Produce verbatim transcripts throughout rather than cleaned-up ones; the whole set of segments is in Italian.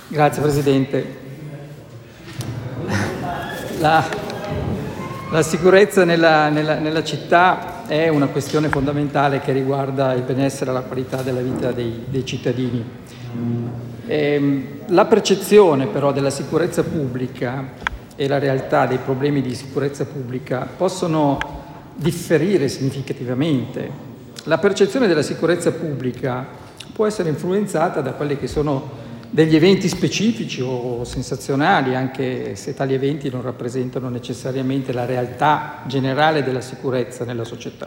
Grazie Presidente. La, la sicurezza nella, nella, nella città è una questione fondamentale che riguarda il benessere e la qualità della vita dei, dei cittadini. E, la percezione però della sicurezza pubblica e la realtà dei problemi di sicurezza pubblica possono differire significativamente. La percezione della sicurezza pubblica può essere influenzata da quelli che sono degli eventi specifici o sensazionali, anche se tali eventi non rappresentano necessariamente la realtà generale della sicurezza nella società.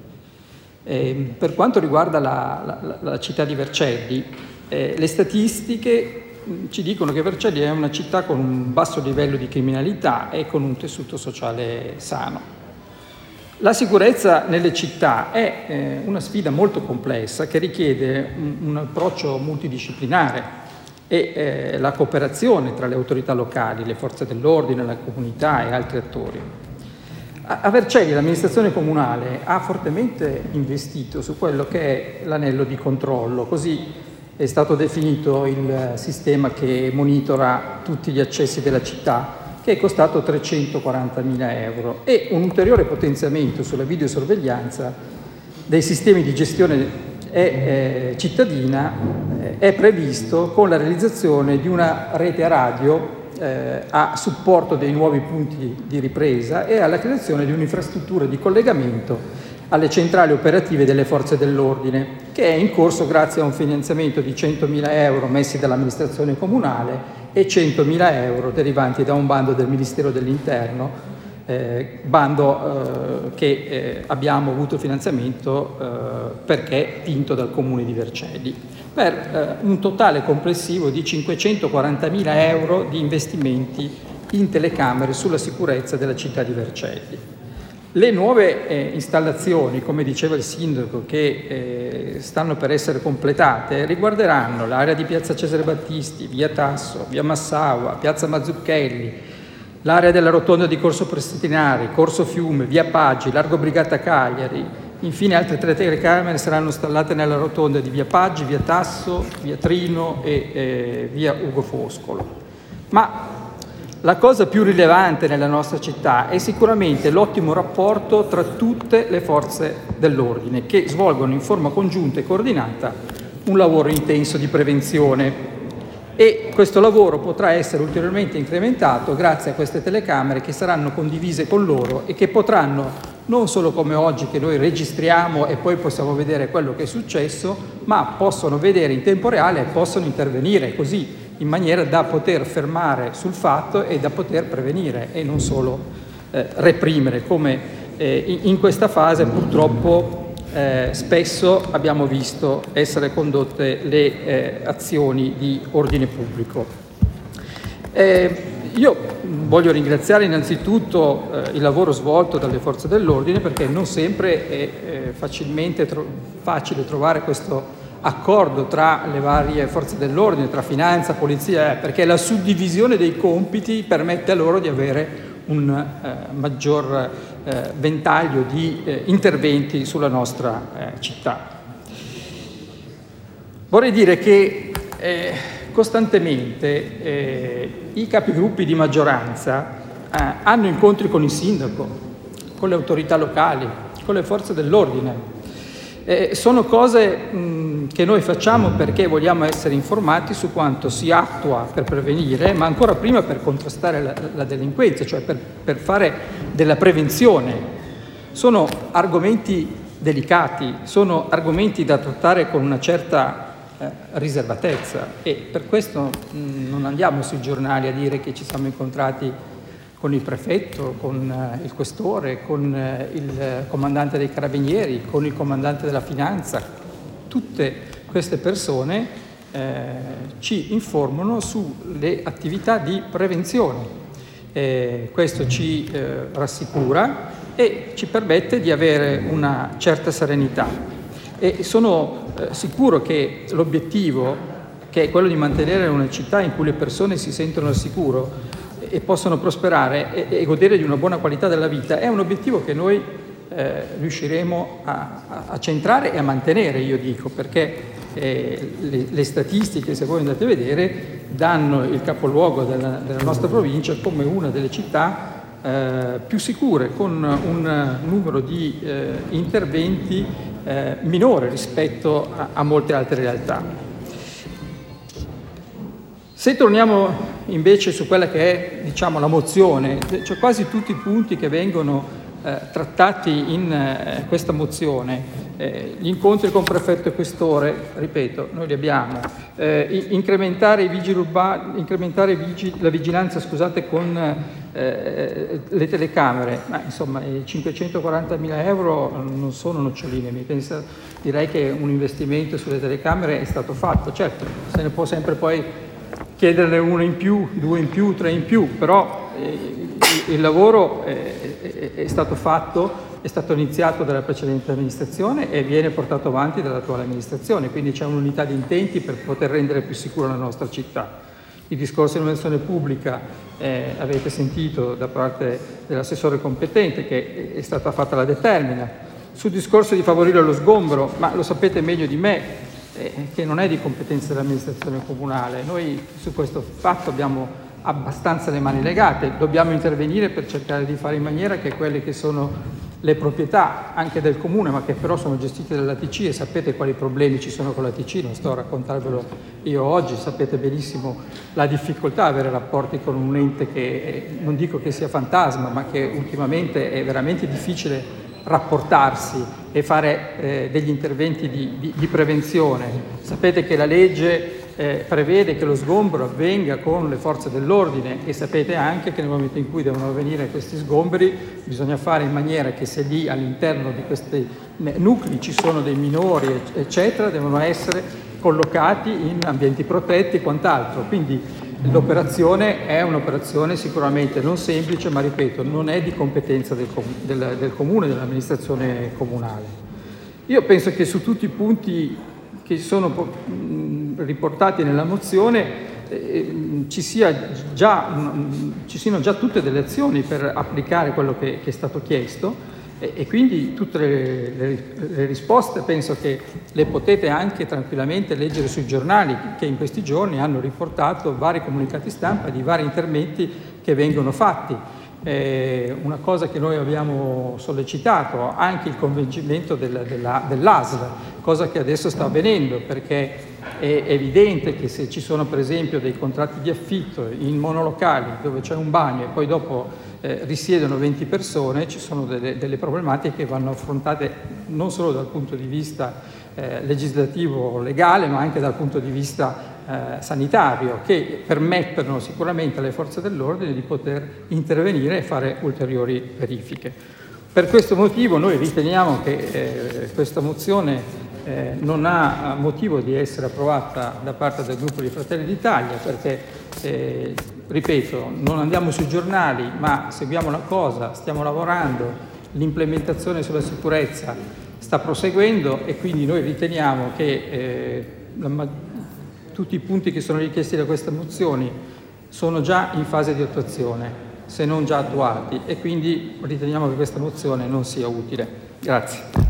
E per quanto riguarda la, la, la città di Vercelli, eh, le statistiche ci dicono che Vercelli è una città con un basso livello di criminalità e con un tessuto sociale sano. La sicurezza nelle città è eh, una sfida molto complessa che richiede un, un approccio multidisciplinare e eh, la cooperazione tra le autorità locali, le forze dell'ordine, la comunità e altri attori. A, a Vercelli l'amministrazione comunale ha fortemente investito su quello che è l'anello di controllo, così è stato definito il sistema che monitora tutti gli accessi della città, che è costato trecentoquarantamila euro, e un ulteriore potenziamento sulla videosorveglianza dei sistemi di gestione e, eh, cittadina eh, è previsto con la realizzazione di una rete radio eh, a supporto dei nuovi punti di ripresa e alla creazione di un'infrastruttura di collegamento alle centrali operative delle forze dell'ordine, che è in corso grazie a un finanziamento di centomila euro messi dall'amministrazione comunale e centomila euro derivanti da un bando del Ministero dell'Interno, eh, bando eh, che eh, abbiamo avuto finanziamento eh, perché vinto dal Comune di Vercelli, per eh, un totale complessivo di cinquecentoquarantamila euro di investimenti in telecamere sulla sicurezza della città di Vercelli. Le nuove eh, installazioni, come diceva il Sindaco, che eh, stanno per essere completate, riguarderanno l'area di Piazza Cesare Battisti, via Tasso, via Massaua, piazza Mazzucchelli, l'area della rotonda di Corso Prestipinari, Corso Fiume, via Paggi, Largo Brigata Cagliari. Infine altre tre telecamere saranno installate nella rotonda di via Paggi, via Tasso, via Trino e eh, via Ugo Foscolo. Ma la cosa più rilevante nella nostra città è sicuramente l'ottimo rapporto tra tutte le forze dell'ordine, che svolgono in forma congiunta e coordinata un lavoro intenso di prevenzione. E questo lavoro potrà essere ulteriormente incrementato grazie a queste telecamere che saranno condivise con loro e che potranno, non solo come oggi che noi registriamo e poi possiamo vedere quello che è successo, ma possono vedere in tempo reale e possono intervenire così, in maniera da poter fermare sul fatto e da poter prevenire e non solo eh, reprimere, come eh, in, in questa fase purtroppo eh, spesso abbiamo visto essere condotte le eh, azioni di ordine pubblico. Eh, io voglio ringraziare innanzitutto eh, il lavoro svolto dalle forze dell'ordine, perché non sempre è eh, facilmente tro- facile trovare questo accordo tra le varie forze dell'ordine, tra finanza, polizia, eh, perché la suddivisione dei compiti permette a loro di avere un eh, maggior eh, ventaglio di eh, interventi sulla nostra eh, città. Vorrei dire che eh, costantemente eh, i capigruppi di maggioranza eh, hanno incontri con il sindaco, con le autorità locali, con le forze dell'ordine. Eh, sono cose mh, che noi facciamo perché vogliamo essere informati su quanto si attua per prevenire, ma ancora prima per contrastare la, la delinquenza, cioè per, per fare della prevenzione. Sono argomenti delicati, sono argomenti da trattare con una certa eh, riservatezza, e per questo mh, non andiamo sui giornali a dire che ci siamo incontrati con il prefetto, con eh, il questore, con eh, il comandante dei carabinieri, con il comandante della finanza. Tutte queste persone eh, ci informano sulle attività di prevenzione. Eh, questo ci eh, rassicura e ci permette di avere una certa serenità. E sono eh, sicuro che l'obiettivo, che è quello di mantenere una città in cui le persone si sentono al sicuro e possono prosperare e, e godere di una buona qualità della vita, è un obiettivo che noi eh, riusciremo a, a, a centrare e a mantenere, io dico, perché eh, le, le statistiche, se voi andate a vedere, danno il capoluogo della, della nostra provincia come una delle città eh, più sicure, con un numero di eh, interventi eh, minore rispetto a, a molte altre realtà. Se torniamo invece su quella che è, diciamo, la mozione, cioè quasi tutti i punti che vengono eh, trattati in eh, questa mozione, eh, gli incontri con prefetto e questore, ripeto, noi li abbiamo, eh, incrementare, i vigili urbani, incrementare i vigili, la vigilanza, scusate, con eh, le telecamere, ma insomma i cinquecentoquarantamila euro non sono noccioline, mi pensa, direi che un investimento sulle telecamere è stato fatto, certo, se ne può sempre poi chiederne uno in più, due in più, tre in più, però eh, il lavoro è, è, è stato fatto, è stato iniziato dalla precedente amministrazione e viene portato avanti dall'attuale amministrazione, quindi c'è un'unità di intenti per poter rendere più sicura la nostra città. Il discorso di innovazione pubblica eh, avete sentito da parte dell'assessore competente che è stata fatta la determina. Sul discorso di favorire lo sgombero, ma lo sapete meglio di me, che non è di competenza dell'amministrazione comunale. Noi su questo fatto abbiamo abbastanza le mani legate, dobbiamo intervenire per cercare di fare in maniera che quelle che sono le proprietà anche del comune, ma che però sono gestite dall'A T C, e sapete quali problemi ci sono con l'A T C, non sto a raccontarvelo io oggi, sapete benissimo la difficoltà di avere rapporti con un ente che non dico che sia fantasma, ma che ultimamente è veramente difficile rapportarsi e fare eh, degli interventi di, di, di prevenzione. Sapete che la legge eh, prevede che lo sgombero avvenga con le forze dell'ordine e sapete anche che nel momento in cui devono avvenire questi sgomberi bisogna fare in maniera che se lì all'interno di questi nuclei ci sono dei minori eccetera, devono essere collocati in ambienti protetti e quant'altro. Quindi l'operazione è un'operazione sicuramente non semplice, ma ripeto, non è di competenza del, com del, del comune, dell'amministrazione comunale. Io penso che su tutti i punti che sono mh, riportati nella mozione eh, ci, sia già, mh, ci siano già tutte delle azioni per applicare quello che, che è stato chiesto. E quindi tutte le, le, le risposte penso che le potete anche tranquillamente leggere sui giornali che in questi giorni hanno riportato vari comunicati stampa di vari interventi che vengono fatti. Eh, una cosa che noi abbiamo sollecitato, anche il convincimento del, dell'A S L, cosa che adesso sta avvenendo, perché è evidente che se ci sono per esempio dei contratti di affitto in monolocali dove c'è un bagno e poi dopo eh, risiedono venti persone, ci sono delle, delle problematiche che vanno affrontate non solo dal punto di vista eh, legislativo legale, ma anche dal punto di vista eh, sanitario, che permettono sicuramente alle forze dell'ordine di poter intervenire e fare ulteriori verifiche. Per questo motivo noi riteniamo che eh, questa mozione Eh, non ha motivo di essere approvata da parte del gruppo di Fratelli d'Italia, perché, eh, ripeto, non andiamo sui giornali, ma seguiamo la cosa, stiamo lavorando, l'implementazione sulla sicurezza sta proseguendo e quindi noi riteniamo che eh, la, tutti i punti che sono richiesti da queste mozioni sono già in fase di attuazione, se non già attuati, e quindi riteniamo che questa mozione non sia utile. Grazie.